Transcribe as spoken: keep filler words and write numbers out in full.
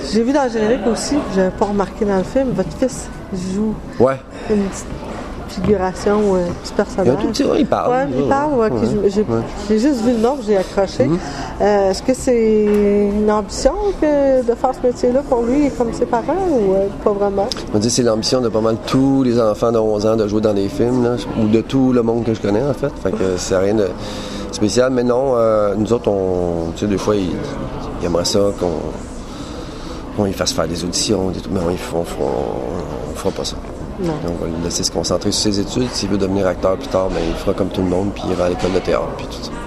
j'ai vu dans le générique aussi, je n'avais pas remarqué dans le film, votre fils joue Ouais. une petite figuration, euh, petit personnage. Il y a un tout petit, ouais, il parle. Ouais, il parle, ouais, ouais, j'ai, j'ai, ouais. j'ai juste vu le nom, j'ai accroché. Mm-hmm. Euh, est-ce que c'est une ambition que de faire ce métier-là pour lui, comme ses parents, ou euh, pas vraiment? On va dire c'est l'ambition de pas mal tous les enfants de onze ans de jouer dans des films, là, ou de tout le monde que je connais, en fait. Fait que c'est rien de spécial. Mais non, euh, nous autres, on, tu sais, des fois, ils, ils aimeraient ça qu'on, qu'on les fasse faire des auditions, des tout, mais on ne fera, on, on fera pas ça. Non. On va le laisser se concentrer sur ses études. S'il veut devenir acteur plus tard, ben, il fera comme tout le monde, puis il ira à l'école de théâtre, puis tout ça.